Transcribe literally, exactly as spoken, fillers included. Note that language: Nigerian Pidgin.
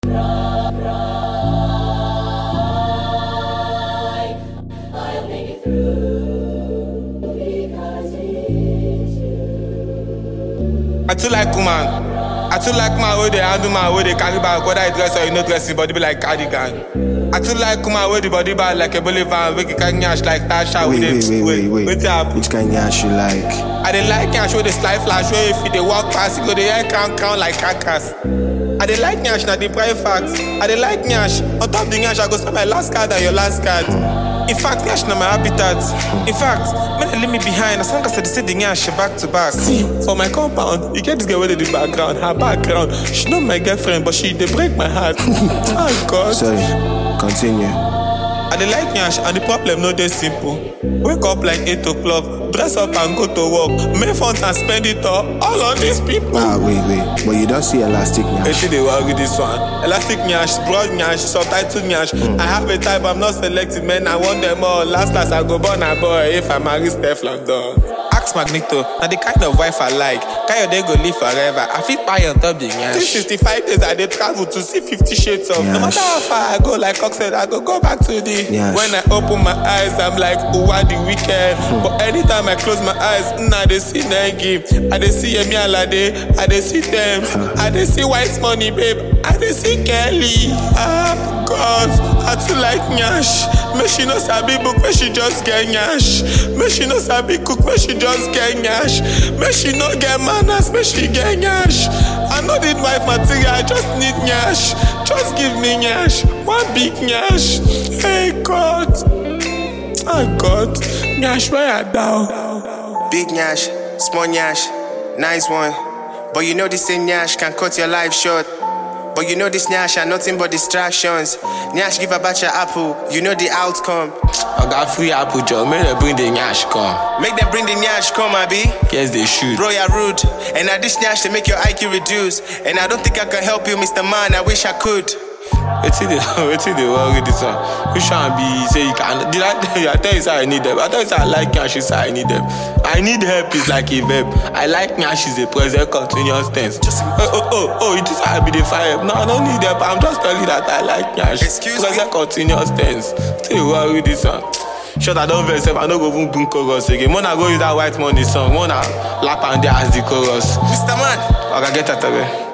I'll make it through because it's you. I too like woman. I too like my way they handle my way they carry back, whether it dress or you no dress, the body be like cardigan. I too like my way the body bad like a bully van, we can nyash like Tasha. Wait, wait, wait, wait, wait. Wait, wait. Which kind of nyash you like? I dey like nyash with the slide flash, where if you dey walk past, you go the air crown crown like cacas. I dey like nyash, na the prime fact. I dey like nyash, on top the nyash, I go spend my last card and your last card. In fact, nyash na my habitat. In fact, when they leave me behind, as long as I see the nyash back to back. See, for my compound, you get this girl with the background, her background. She not my girlfriend, but she dey break my heart. Oh God. Sorry, continue. I dey like nyash, and the problem no dey simple. Wake up like eight o'clock, dress up and go to work, make funds and spend it all, all on these people. Ah, wait, wait, but you don't see elastic nyash. Actually, they worry this one. Elastic nyash, broad nyash, subtitle nyash. Mm. I have a type, I'm not selected, man. I want them all. Last last, I go born a boy if I marry Steph London. Ask Magneto, now the kind of wife I like. Kayode go live forever. I fit buy on top the nyash. three sixty-five days I dey travel to see fifty shades of. Nyash. No matter how far I go, like Cox said, I go go back to the. Nyash. When I open my eyes, I'm like, Uwa the weekend. Mm. But anytime I close my eyes, nah, they see Nengi. I dey see Yemi Alade. I dey see them. I dey see White Money, babe. I dey see Kelly. Ah, God. I too like nyash. Make she no sabi book, make she just get nyash. Make she no sabi cook, make she just get nyash. Make she no get manners, make she get nyash. I no need wife material, I just need nyash. Just give me nyash, one big nyash. Hey God, oh God, nyash where I down. Big nyash, small nyash, nice one. But you know this same nyash can cut your life short. But you know this nyash are nothing but distractions. Nyash give about your apple, you know the outcome. I got free apple job, make them bring the nyash come. Make them bring the nyash come, Abi. Yes, they should. Bro, you're rude. And now this nyash to make your I Q reduce. And I don't think I can help you, Mister Man, I wish I could. Wait till they, wait till they worry this one. Which one be say you can? Did I tell you? I tell you say I need them. I tell you say I like nyash, you say I need them. I need help is like a verb. I like nyash is a present continuous tense. Just oh oh oh, oh it is I be the fire. No, I don't need help. I'm just telling you that I like nyash. Excuse me. Present continuous tense. Still worry this one. Shut I don't vex. I don't go boom boom chorus again. When I go use that White Money song, when I lap and there as the chorus. Mister Man, I can get that away.